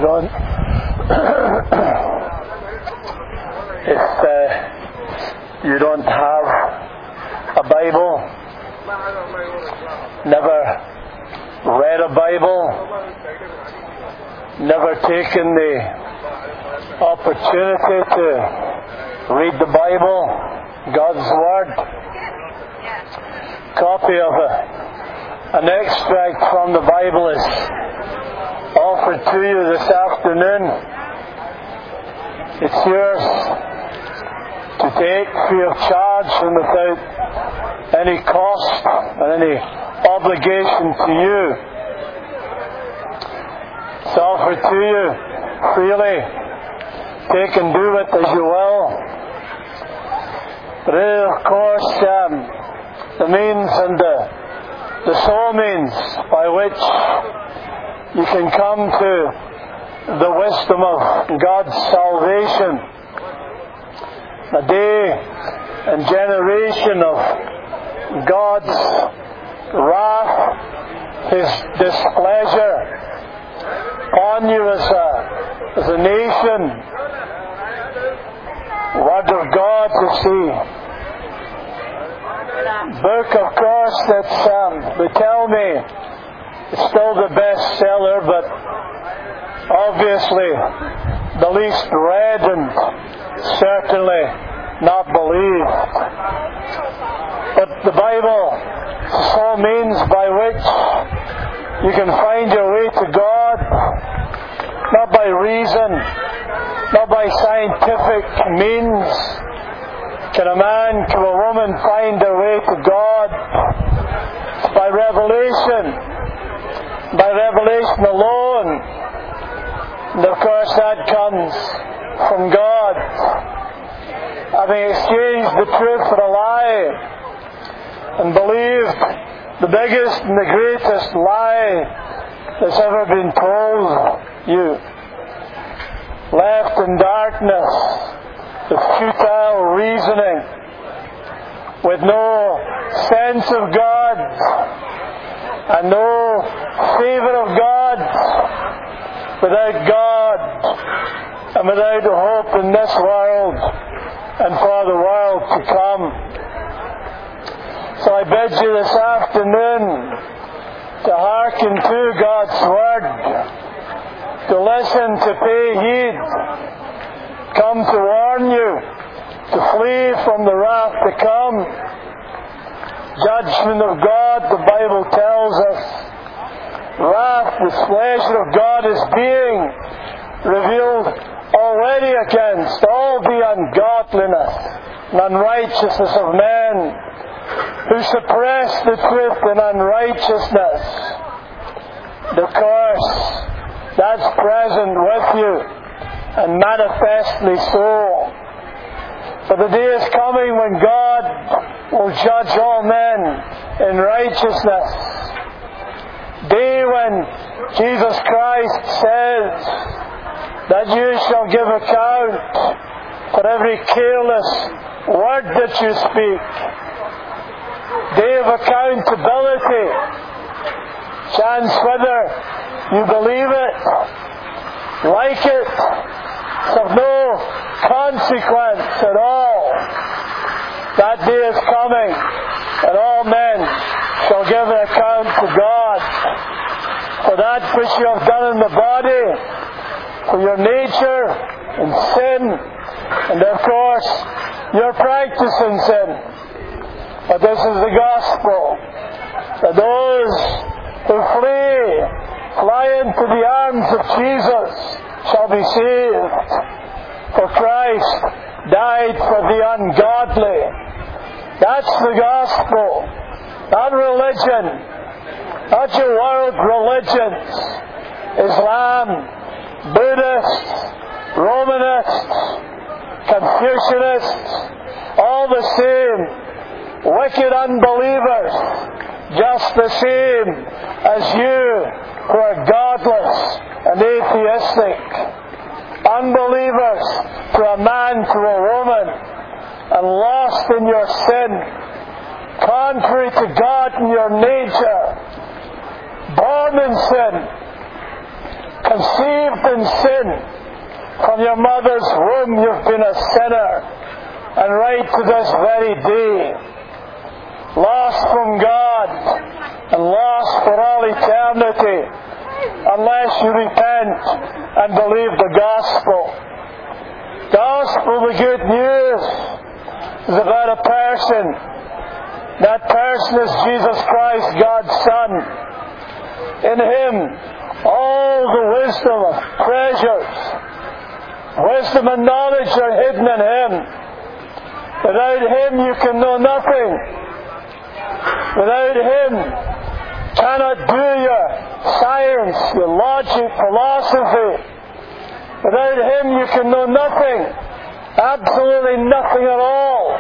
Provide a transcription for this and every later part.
don't if you don't have a Bible, never read a Bible, never taken the opportunity to read the Bible, God's Word, copy of an extract from the Bible is offered to you this afternoon. It's yours to take free of charge and without any cost and any obligation to you. It's offered to you freely. Take and do it as you will. But it is, of course, the means and the sole means by which you can come to the wisdom of God's salvation. A day and generation of God's wrath, His displeasure on you as a nation. Word of God to see. Book, of course, that's, they tell me, it's still the bestseller, but obviously the least read and certainly not believed. But the Bible is the sole means by which you can find your way to God, not by reason, not by scientific means. Can a man, can a woman find their way to God? It's by revelation alone. And of course that comes from God. Having exchanged the truth for a lie and believed the biggest and the greatest lie that's ever been told you. Left in darkness with futile reasoning, with no sense of God and no favour of God, without God and without hope in this world and for the world to come. So I bid you this afternoon to hearken to God's Word, to listen, to pay heed, come to warn you, to flee from the wrath to come. Judgment of God, the Bible tells us. Wrath, displeasure of God is being revealed already against all the ungodliness and unrighteousness of men who suppress the truth in unrighteousness. And of course, that's present with you, and manifestly so. For the day is coming when God will judge all men in righteousness. Day when Jesus Christ says that you shall give account for every careless word that you speak. Day of accountability. Chance whether you believe it, like it, it's of no consequence at all. That day is coming, and all men shall give an account to God for that which you have done in the body, for your nature and sin, and of course your practice in sin. But this is the gospel, that those who fly into the arms of Jesus shall be saved. For Christ died for the ungodly. That's the gospel. Not religion. Not your world religions. Islam, Buddhists, Romanists, Confucianists, all the same. Wicked unbelievers, just the same as you who are godless and atheistic. Unbelievers, to a man, to a woman, and lost in your sin, contrary to God and your nature, born in sin, conceived in your mother's womb you've been a sinner, and right to this very day, lost from God and lost for all eternity unless you repent and believe the gospel. Gospel, the good news, is about a person. That person is Jesus Christ, God's Son. In Him, all the wisdom of treasures, wisdom and knowledge are hidden in Him. Without Him you can know nothing. Without Him cannot do your science, your logic, philosophy. Without Him you can know nothing. Absolutely nothing at all.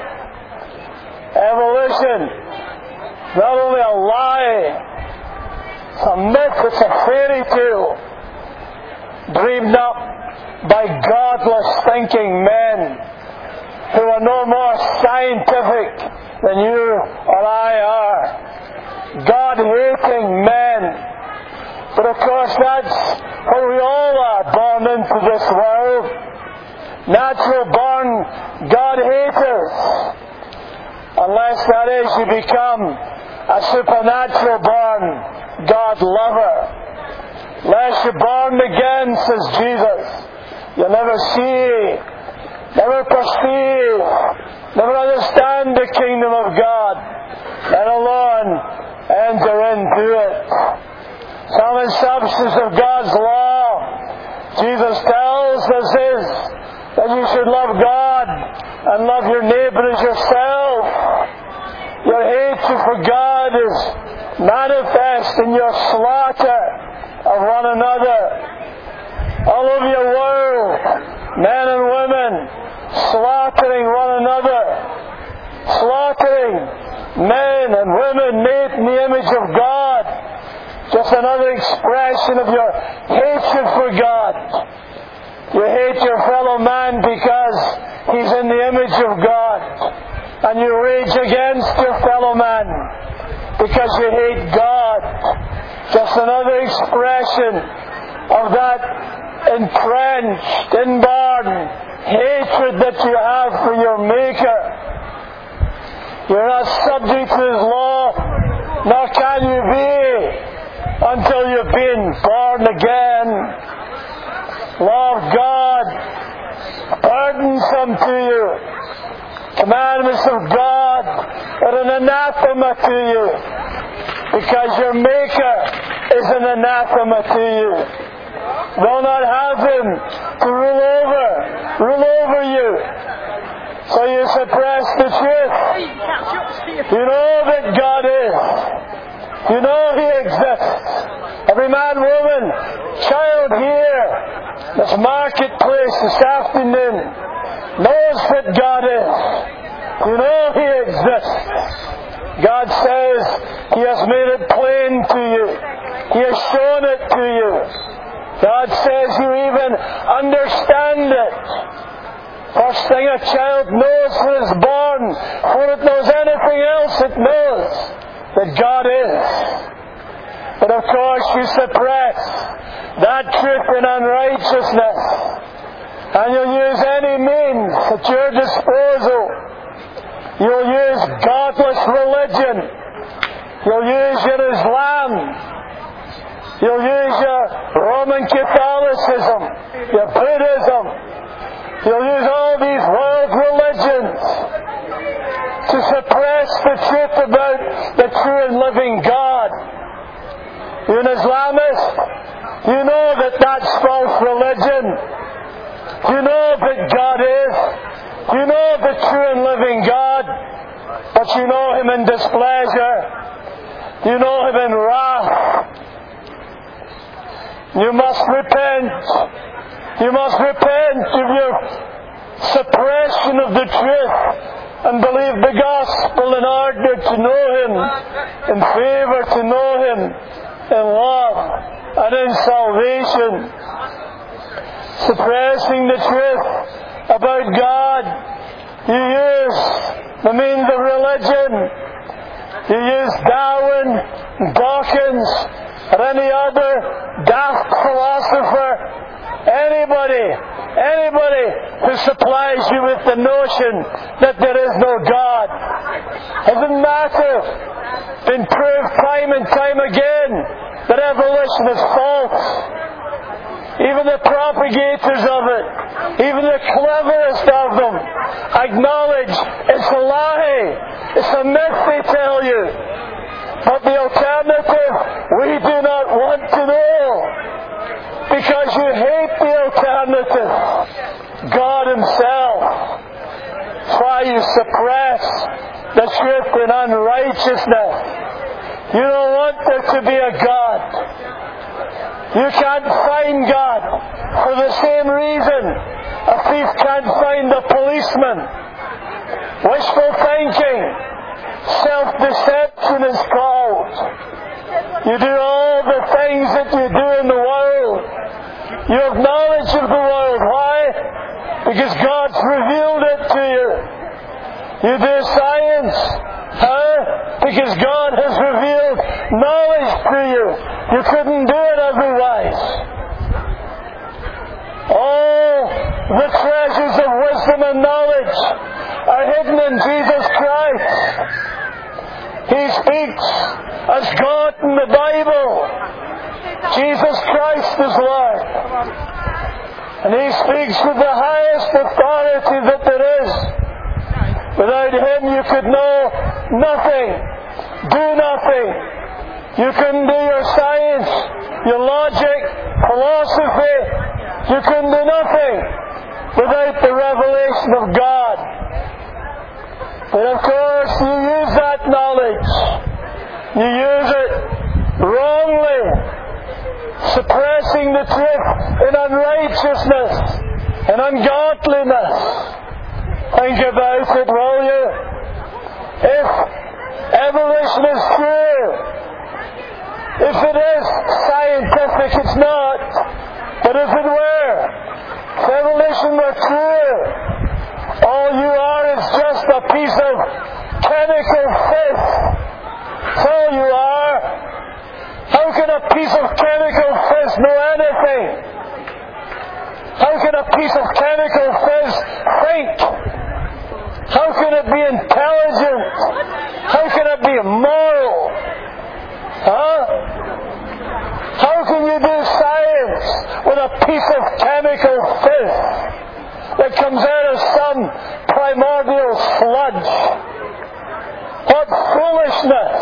Evolution, not only a lie, it's a myth, it's a fairy tale dreamed up by godless thinking men who are no more scientific than you or I are. God-hating men. But of course that's what we all are, born into this world. Natural born God-haters. Unless that is, you become a supernatural born God-lover. Unless you're born again, says Jesus, you'll never see, never perceive, never understand the kingdom of God, let alone enter into it. Sum and substance of God's law, Jesus tells us, is that you should love God and love your neighbour as yourself. Your hatred for God is manifest in your slaughter of one another. All over your world, men and women slaughtering one another, slaughtering men and women made in the image of God. Just another expression of your hatred for God. You hate your fellow man because he's in the image of God. And you rage against your fellow man because you hate God. Just another expression of that entrenched, inborn hatred that you have for your Maker. You're not subject to His law, nor can you be until you've been born again. Law of God, burdensome to you. Commandments of God are an anathema to you, because your Maker is an anathema to you. Will not have Him to rule over you. So you suppress the truth. You know that God is. You know He exists. Every man, woman, child here, this marketplace this afternoon, knows that God is. You know He exists. God says He has made it plain to you. He has shown it to you. God says you even understand it. First thing a child knows when it's born, before it knows anything else, it knows that God is. But of course you suppress that truth in unrighteousness. And you'll use any means at your disposal. You'll use godless religion. You'll use your Islam. You'll use your Roman Catholicism, your Buddhism. You'll use all these world religions to suppress the truth about the true and living God. You're an Islamist. You know that that's false religion. You know that God is. You know the true and living God. But you know Him in displeasure. You know Him in wrath. You must repent. You must repent of your suppression of the truth and believe the gospel in order to know Him, in favour to know Him, in love and in salvation. Suppressing the truth about God, you use the means of religion. You use Darwin, Dawkins, or any other daft philosopher, anybody anybody who supplies you with the notion that there is no God. Doesn't matter. Been proved time and time again that evolution is false. Even the propagators of it, even the cleverest of them, acknowledge it's a lie. It's a myth they tell you. But the alternative, we do not want to know. Because you hate the alternative. God Himself. That's why you suppress the truth in unrighteousness. You don't want there to be a God. You can't find God for the same reason a thief can't find a policeman. Wishful thinking. Self-deception is called. You do all the things that you do in the world. You have knowledge of the world. Why? Because God's revealed it to you. You do science. How? Because God has revealed knowledge to you. You couldn't do it otherwise. All the treasures of wisdom and knowledge are hidden in Jesus Christ. He speaks as God in the Bible. Jesus Christ is Lord. And He speaks with the highest authority that there is. Without Him you could know nothing, do nothing. You couldn't do your science, your logic, philosophy. You couldn't do nothing without the revelation of God. But of course you use that knowledge. You use it wrongly, suppressing the truth in unrighteousness and ungodliness. Think about it, will you? If evolution is true, if it is scientific, it's not. But if it were, if evolution were true, all you are is just a piece of chemical fizz. That's all you are. How can a piece of chemical fizz know anything? How can a piece of chemical fizz think? How can it be intelligent? How can it be moral? How can you do science with a piece of chemical fizz that comes out of some primordial sludge? What foolishness!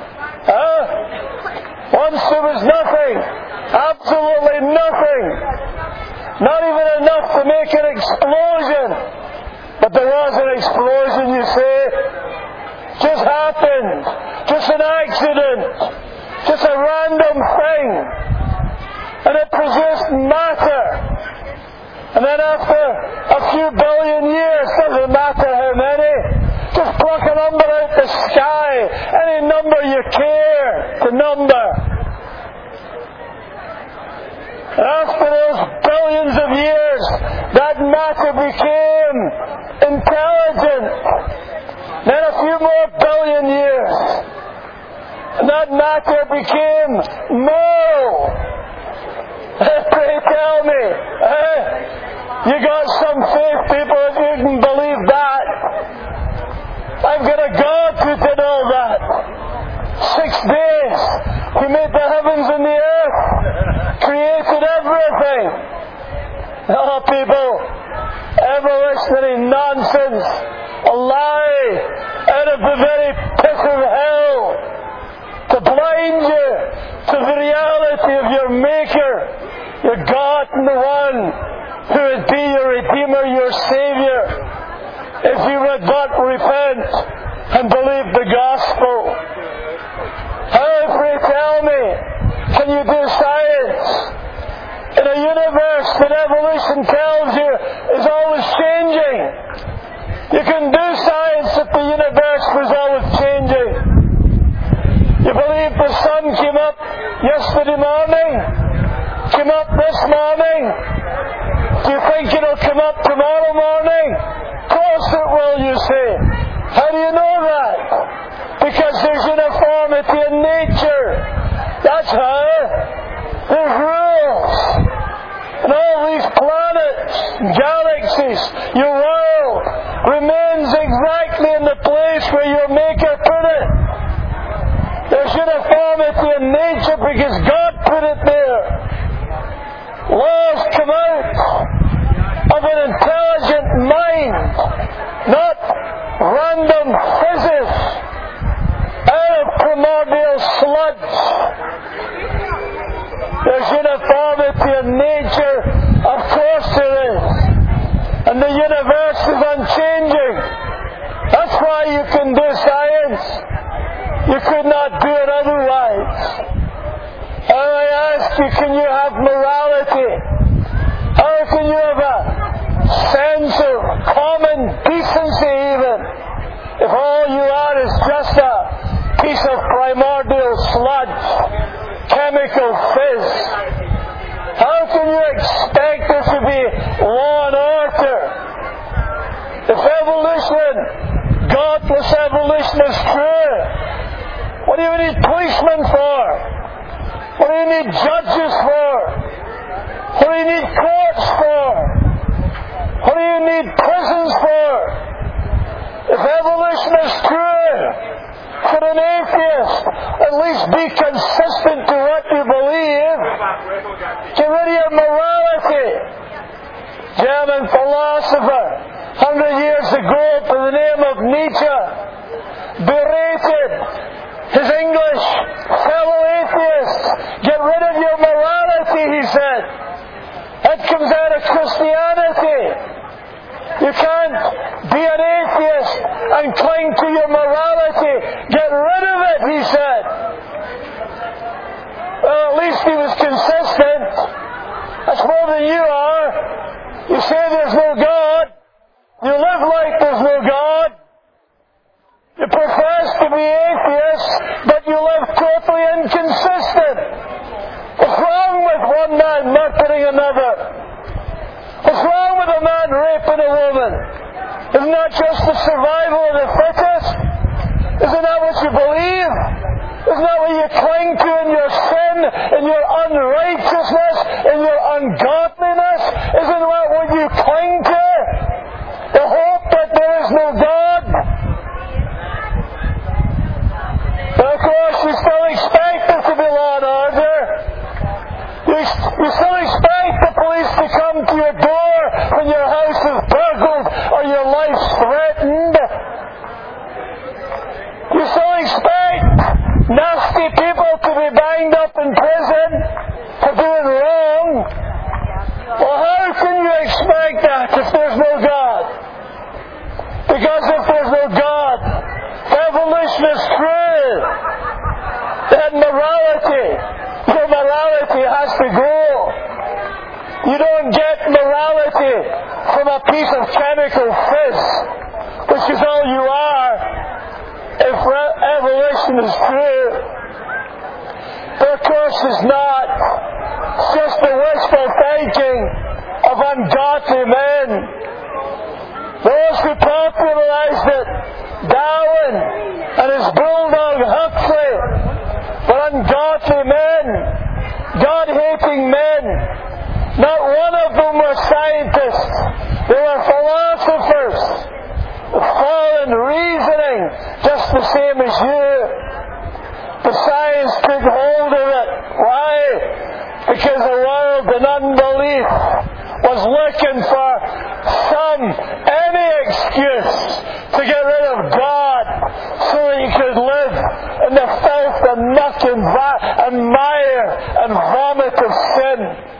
Once there was nothing, absolutely nothing, not even enough to make an explosion. But there was an explosion, you see. Just happened. Just an accident. Just a random thing. And it produced matter. And then after a few billion years, doesn't matter how many, just pluck a number out the sky, any number you care to number. And after those billions of years, that matter became intelligent. Then a few more billion years, and that matter became moral. Pray tell me, you got some faith, people, if you can believe that. I've got a God who did all that. 6 days, He made the heavens and the earth, created everything. Oh, people, evolutionary nonsense, a lie out of the very pit of hell to blind you to the reality of your Maker, your God, and the one who would be your Redeemer, your Saviour, if you would but repent and believe the gospel. How, pray tell me, can you do science in a universe that evolution tells you is always changing? You can do science that the universe was always changing. You believe the sun came up yesterday morning? Came up this morning? Do you think it'll come up tomorrow morning? Of course it will, you say. How do you know that? Because there's uniformity in nature. That's how. There's rules. And all these planets galaxies, your world remains exactly in the place where your Maker put it. There's uniformity in nature because God put it there. Laws come out of an intelligent mind, not random physics out of primordial sludge. There's uniformity in nature, of course there is. And the universe is unchanging. That's why you can do science. You could not do it otherwise. And I ask you, can you have morality? How can you have a sense of common decency even, if all you are is just a piece of primordial sludge, chemical fizz? How can you expect there to be law and order? If evolution, godless evolution is true, what do you need policemen for? What do you need judges for? What do you need courts for? What do you need prisons for? If evolution is true, could an atheist at least be consistent to what you believe? Get rid of your morality. German philosopher, 100 years ago, by the name of Nietzsche, berated his English fellow atheists. Get rid of your morality, he said. That comes out of Christianity. You can't be an atheist and cling to your morality. Get rid of it, he said. Well, at least he was consistent. That's more than you are. You say there's no God. You live like there's no God. You profess to be atheists, but you live totally inconsistent. What's wrong with one man murdering another? What's wrong with a man raping a woman? Isn't that just the survival of the fittest? Isn't that what you believe? Isn't that what you cling to in your sin, in your unrighteousness, in your ungodliness? Isn't that what you cling to? The hope that there is no God? But of course, you still expect there to be law and order. You still expect the police to come to your door when your house is burgled or your life's threatened. You still expect nasty people to be banged up in prison for doing wrong. Well, how can you expect that if there's no God? Because if there's no God, evolution is true. Then your morality has to grow. You don't get morality from a piece of chemical fizz, which is all you are, if evolution is true. But of course it's not. It's just the wishful thinking of ungodly men. Those who popularized it, Darwin and his bulldog Huxley, were ungodly men, God-hating men. Not one of them were scientists. They were philosophers, fallen reasoning, just the same as you. The science took hold of it. Why? Because the world in unbelief was looking for any excuse to get rid of God so that you could live in the filth and muck and mire and vomit of sin.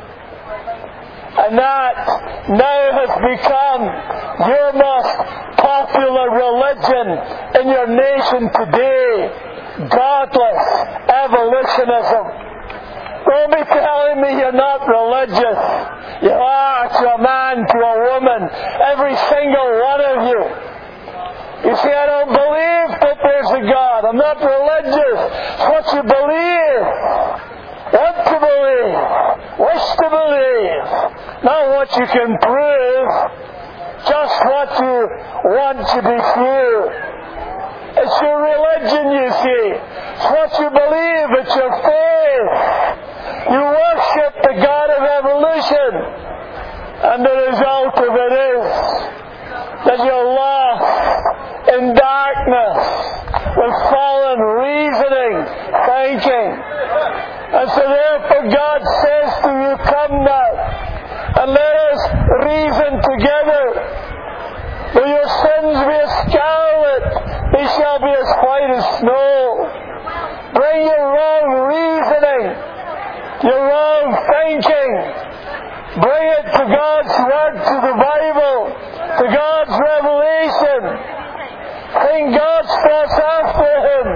And that now has become your most popular religion in your nation today. Godless evolutionism. Don't be telling me you're not religious. You are to a man, to a woman, every single one of you. You say, I don't believe that there's a God. I'm not religious. It's what you believe. Want to believe. Wish to believe. Not what you can prove. Just what you want to be true. It's your religion, you see. It's what you believe. It's your faith. You worship the God of evolution. And And the result of it is that you're lost in darkness with fallen reasoning, thinking. And so therefore God says to you, come now, and let us reason together. Though your sins be as scarlet, they shall be as white as snow. Bring your wrong reasoning, your wrong thinking. Bring it to God's Word, to the Bible, to God's revelation. Bring God's thoughts after Him.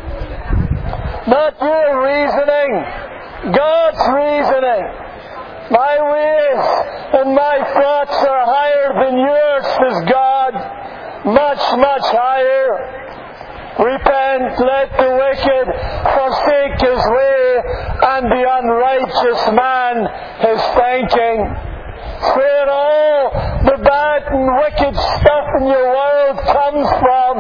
Not your reasoning, God's reasoning. My ways and my thoughts are higher than yours, says God. Much, much higher. Repent, let the wicked forsake his way, and the unrighteous man his thinking. Where all the bad and wicked stuff in your world comes from.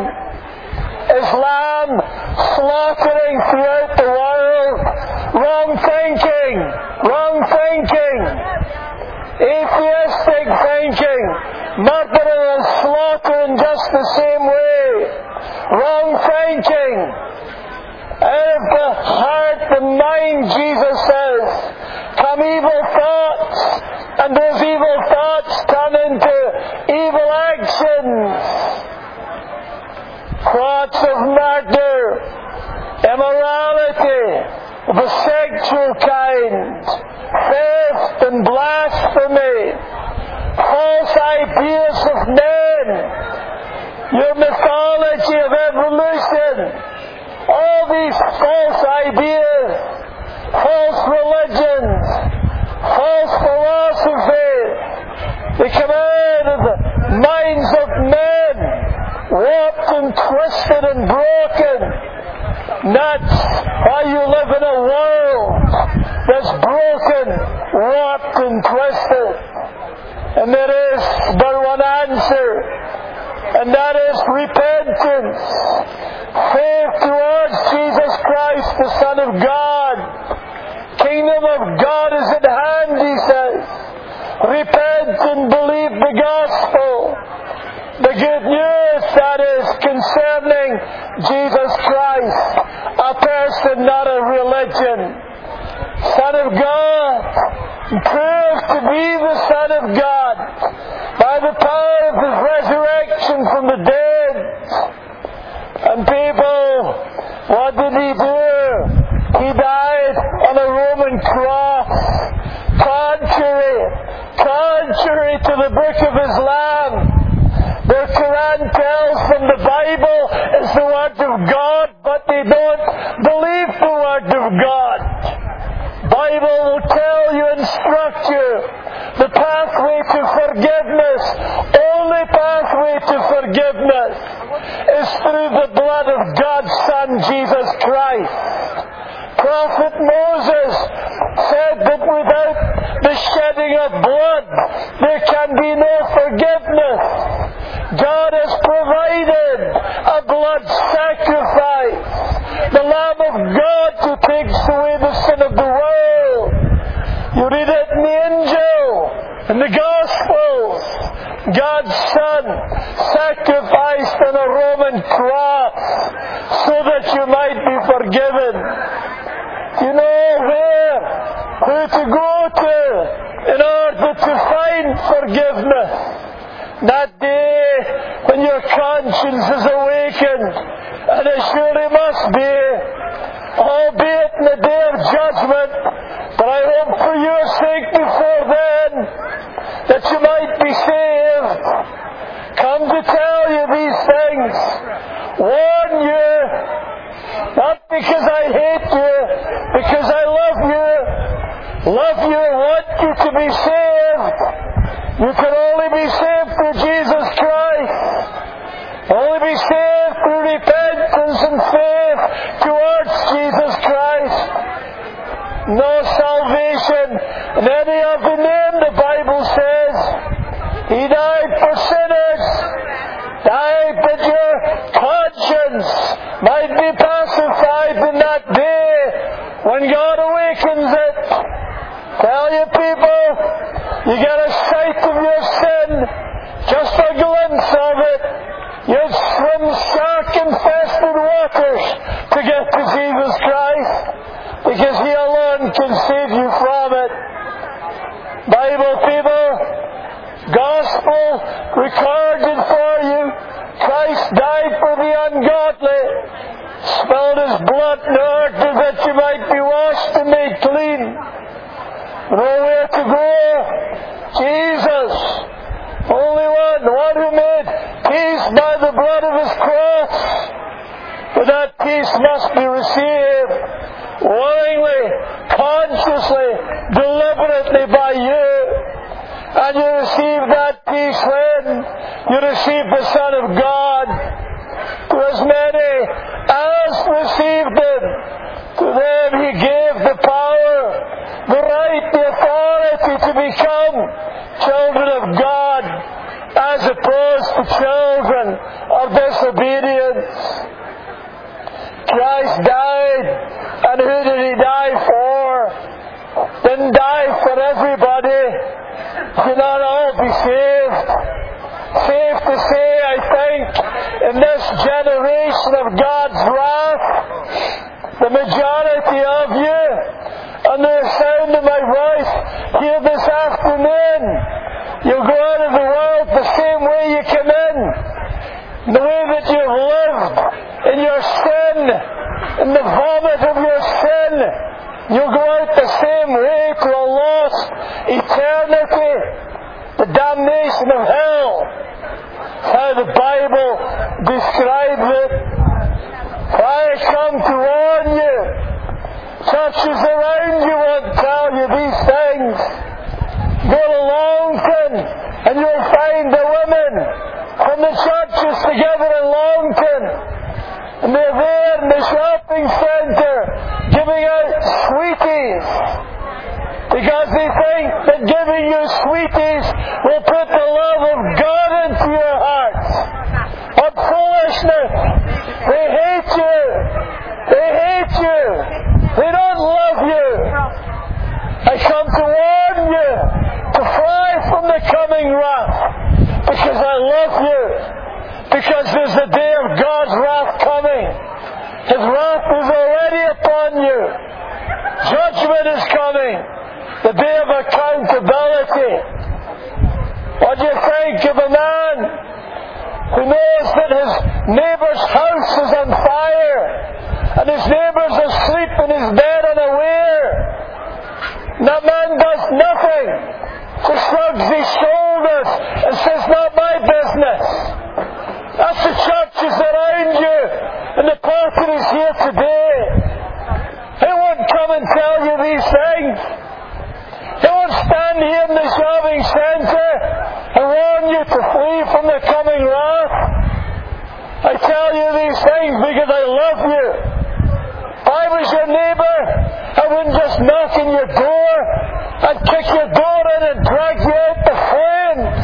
Islam slaughtering throughout the world. Wrong thinking. Wrong thinking. Atheistic thinking. Murder and slaughter in just the same way. Wrong thinking. Out of the heart and mind, Jesus says, come evil thoughts, and those evil thoughts turn into evil actions. Thoughts of murder, immorality, of a sexual kind, theft and blasphemy, false ideas of men, your mythology of evolution, all these false ideas, false religions, false philosophies, they come out of the minds of men, warped and twisted and broken. That's why you live in a world that's broken, warped and twisted. And there is but one answer, and that is repentance. Faith towards Jesus Christ, the Son of God. Kingdom of God is at hand, he says. Repent and believe the gospel. The good news, that is, concerning Jesus Christ. A person, not a religion. Son of God. Proved to be the Son of God by the power of His resurrection from the dead. And people, what did He do? He died on a Roman cross. Contrary to the book of Islam. The Quran tells them the Bible is the Word of God, but they don't believe the Word of God. Bible will tell you, instruct you, the pathway to forgiveness, only pathway to forgiveness, is through the blood of God's Son, Jesus Christ. Prophet Moses said that without the shedding of blood, there can be no forgiveness. God has provided a blood sacrifice, the Lamb of God who takes away the sin of the world. You read it in the Angel, in the Gospels. God's Son sacrificed on a Roman cross so that you might be forgiven. You know who to go to in order to find forgiveness. That day when your conscience is awakened, and it surely must be, albeit in the day of judgment, but I hope for your sake before then, that you might be saved. Come to tell you these things, warn you, not because I hate you, because I love you, want you to be saved. You can only be saved through Jesus Christ. Only be saved through repentance and faith towards Jesus Christ. No salvation in any other name, the Bible says. He died for sinners. Died that your conscience might be pacified in that day when God awakens it. Tell you people, you get a sight of and save you from it. Bible people, gospel recorded for you. Christ died for the ungodly, spilled His blood in order that you might be washed and made clean. Nowhere to go. Jesus, only one, the one who made peace by the blood of His cross. But that peace must be received willingly, consciously, deliberately by you. And you receive that peace when you receive the Son of God. To as many as received Him, to them He gave the power, the right, the authority to become children of God, as opposed to children of disobedience. Christ died, and who did He die for? Didn't die for everybody. Could not all be saved. Safe to say, I think, in this generation of God's wrath, the majority of you, under the sound of my voice here this afternoon, you'll go out of the world the same way you came in. The way that you've lived in your sin, in the vomit of your sin, you'll go out the same way to a lost eternity, the damnation of hell. How the Bible describes it. I come to warn you. Churches around you won't tell you these things. Go to Longton and you'll find the women from the churches together in Longton. And they're there in the shopping centre giving out sweeties. Because they think that giving you sweeties will put the love of God into your hearts. What foolishness! They hate you! They hate you! They don't love you! I come to warn you to fly from the coming wrath, because I love you, because there's a day of God's wrath coming. His wrath is already upon you. Judgment is coming. The day of accountability. What do you think of a man who knows that his neighbour's house is on fire and his neighbour's asleep in his bed unaware? And that man does nothing. Just shrugs his shoulders and says, "Not my business." That's the churches around you and the parties here today. They won't come and tell you these things. They won't stand here in the shopping centre and warn you to flee from the coming wrath. I tell you these things because I love you. If I was your neighbour, I wouldn't just knock on your door. I'd kick your door in and drag you out the flames.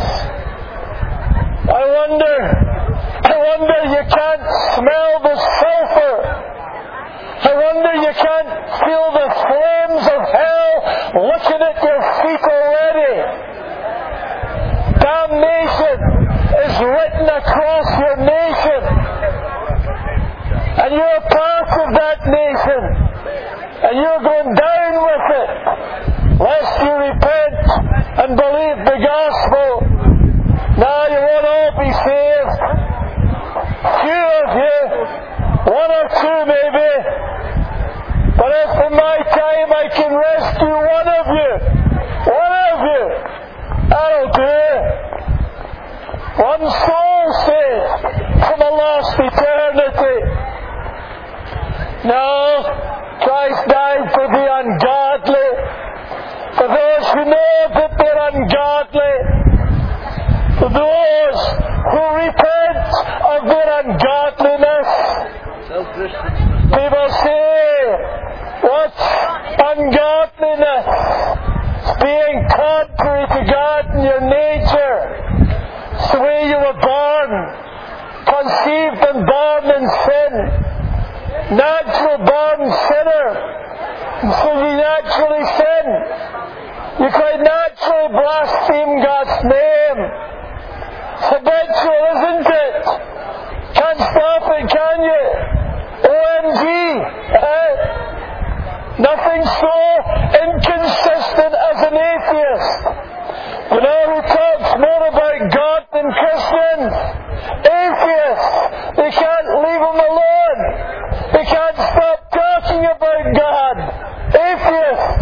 I wonder you can't smell the sulphur. I wonder you can't feel the flames of hell looking at your feet already. Damnation is written across your nation. And you're part of that nation. And you're going down with it. Lest you repent and believe the gospel. Now you won't all be saved. Few of you, one or two maybe. But if in my time I can rescue one of you, that'll do. One soul saved from a lost eternity. No, Christ died for the ungodly, for those who know that they're ungodly, for those who repent of their ungodliness. People say, what's ungodliness? It's being contrary to God in your nature. It's the way you were born, conceived and born in sin. Natural born sinner. And so you naturally sin. You quite naturally blaspheme God's name. It's habitual, isn't it? Can't stop it, can you? OMG! Nothing so inconsistent as an atheist. You know who talks more about God than Christians? Atheists. They can't leave Him alone. They can't stop talking about God. Atheists.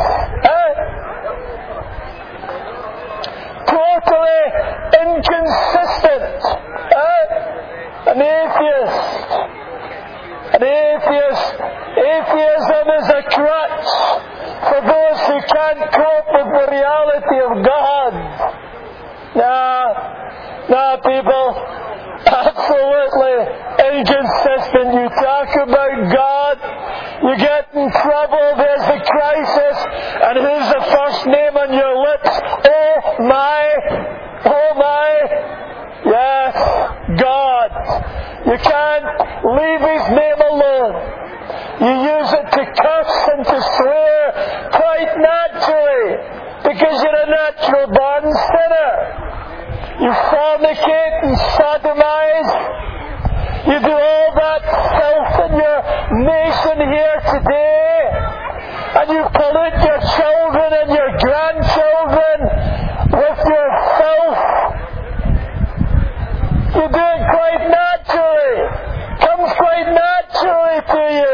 Totally inconsistent. An atheist. An atheist. Atheism is a crutch for those who can't cope with the reality of God. Nah, people, absolutely inconsistent. You talk about God, you get in trouble, there's a crisis, and who's the first name on your lips? Oh my, yes, God. You can't leave His name alone. You use it to curse and to swear quite naturally, because you're a natural born sinner. You fornicate and sodomize. You do all that filth in your nation here today. And you pollute your children and your grandchildren with your filth. You do it quite naturally. Comes quite naturally to you.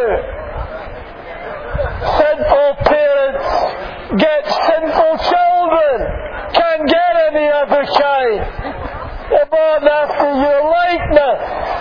Sinful parents get sinful children. Can't get any other kind. They're born after your likeness.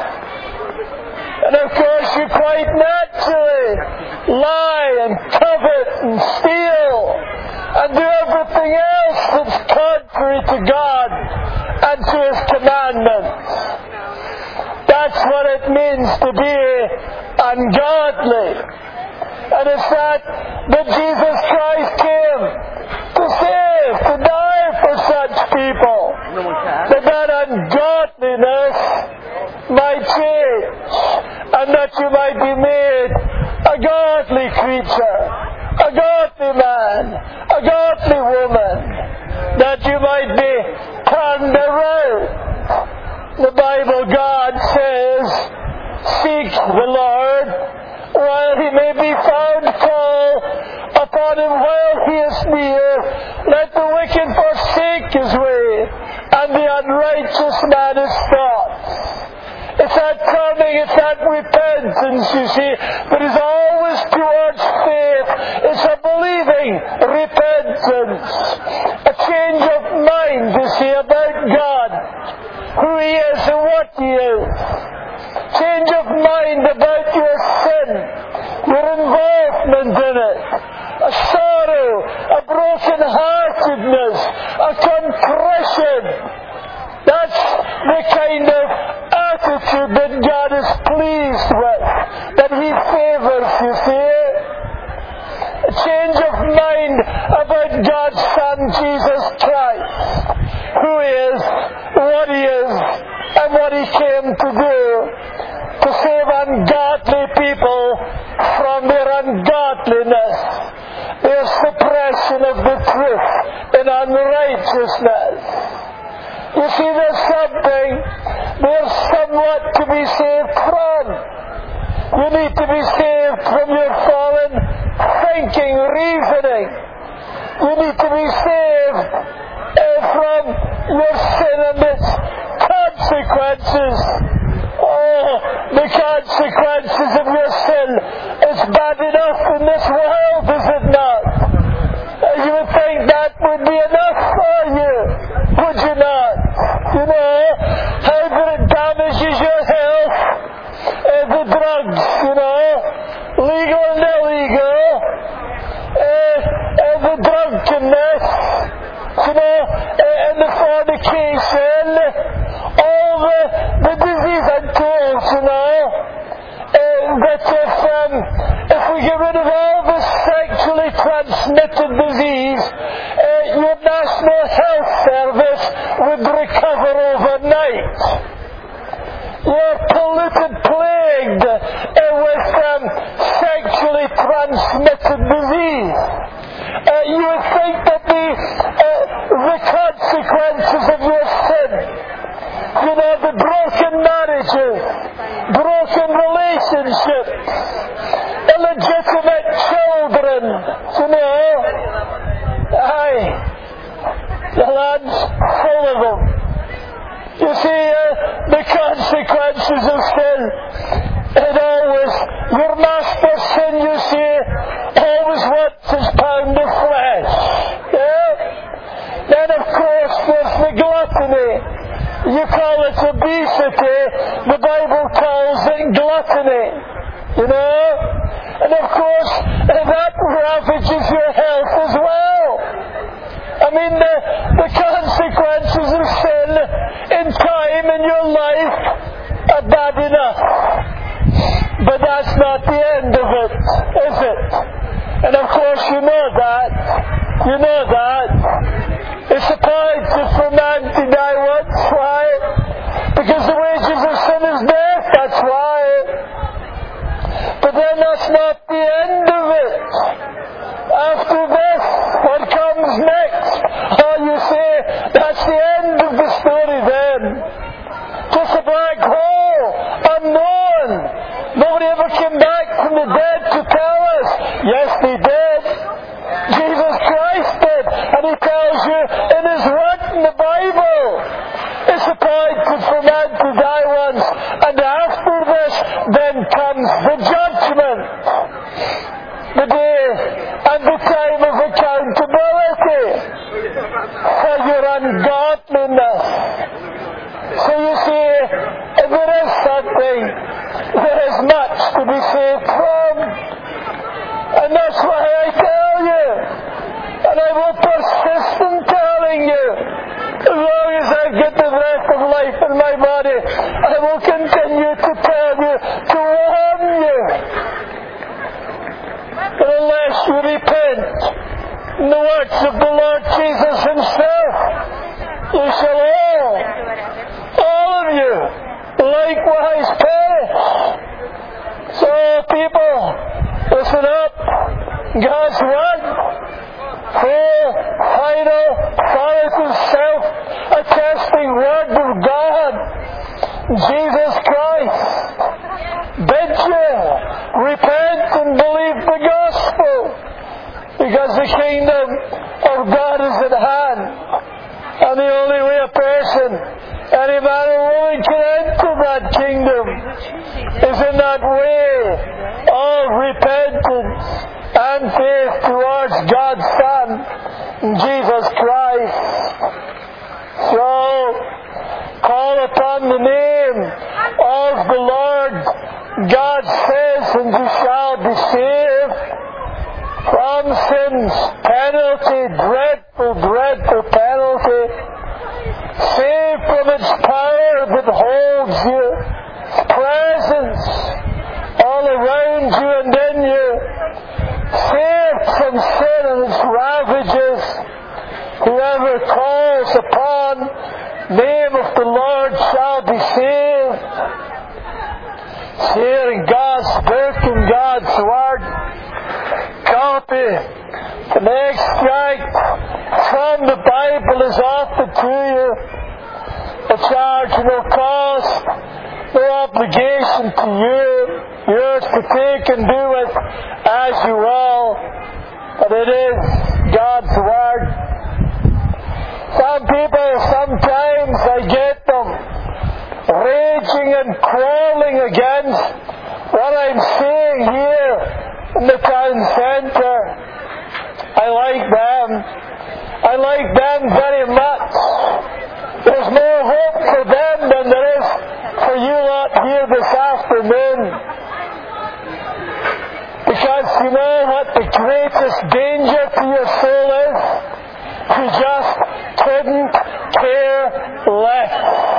And of course you quite naturally lie and covet and steal and do everything else that's contrary to God and to His commandments. That's what it means to be ungodly. And it's that Jesus Christ came to save, to die for such people. That ungodliness might change, and that you might be made a godly creature, a godly man, a godly woman, that you might be turned around. The Bible, God says, seek the Lord while He may be found, call upon Him while He is near. Let the wicked forsake his way, and the unrighteous man his thoughts. It's that turning, it's that repentance, you see, that is always towards faith. It's a believing repentance. A change of mind, you see, about God, who He is and what He is. Change of mind about your sin, your involvement in it, a sorrow, a broken-heartedness, a contrition. That's the kind of attitude that God is pleased with, that He favors, you see. A change of mind about God's Son, Jesus Christ, who is, what He is, and what He came to do, to save ungodly people from their ungodliness, their suppression of the truth in unrighteousness. You see, there's somewhat to be saved from. You need to be saved from your fallen thinking, reasoning. You need to be saved from your sin and its consequences. Oh, the consequences of your sin is bad enough in this world, is it not? You would think that would be enough for you, would you not? You know, how that it damages your health, the drugs, you know, legal and illegal, the drunkenness, you know, and the fornication, all the disease and tools, you know, that if we get rid of all the sexually transmitted disease, your National Health Service would recover overnight. You're polluted, plagued with sexually transmitted disease. You would think that the consequences of your sin, you know, the broken marriages, broken relationships, illegitimate children, You call it obesity. The Bible calls it gluttony. You know? And of course, that ravages your health as well. I mean, the consequences of sin in time in your life are bad enough. But that's not the end of it, is it? And of course you know that. You know that. It's appointed for man to die once. Why? Because the wages of sin is death. That's why. But then that's not the end of it. After this, what comes next? Oh, you say, that's the end of the story then. Just a black hole, unknown. Nobody ever came back from the dead to tell us. Yes, they did. Jesus Christ did. And He tells you in His Word in the Bible. It's appointed for man to die once. And after this, then comes the judgment. The day and the time of accountability for your ungodliness. So you see, if there is something, there is much to be saved from. And that's why I tell you, and I will persist in telling you, as long as I've got the breath of life in my body, I will continue to tell you, to warn you. But unless you repent in the words of the Lord Jesus Himself, you shall all of you, likewise perish. So people, listen up. God's Word, full, final, authoritative, self-attesting Word of God, Jesus Christ, bids you repent and believe the gospel, because the kingdom of God is at hand. And the only way a person, any man or woman, can enter that kingdom is in that way of repentance and faith towards God's Son, Jesus Christ. So, call upon the name of the Lord. God says, and you shall be saved from sin's penalty, dreadful, dreadful penalty. Saved from its power that holds you, its presence all around you and in you. Saved from sin and its ravages. Whoever calls upon the name of the Lord shall be saved. It's here in God's book, in God's Word. Copy. The extract from the Bible is offered to you. A charge, no cost, no obligation to you. Yours to take and do with as you will. But it is God's Word. Some people, sometimes I get them raging and crawling against what I'm seeing here in the town centre. I like them. I like them very much. There's more hope for them than there is for you lot here this afternoon. Because you know what the greatest danger to your soul is? You just couldn't care less.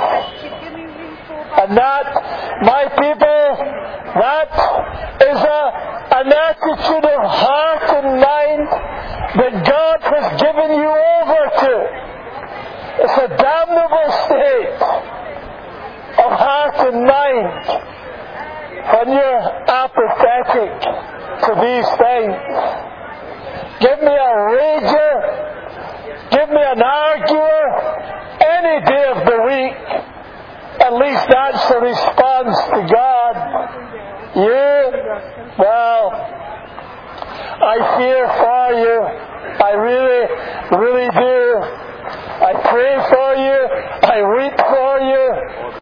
And that, my people, that is an attitude of heart and mind that God has given you over to. It's a damnable state of heart and mind when you're apathetic to these things. Give me a rager, give me an arguer, any day of the week. At least that's the response to God. You, well, I fear for you. I really, really do. I pray for you. I weep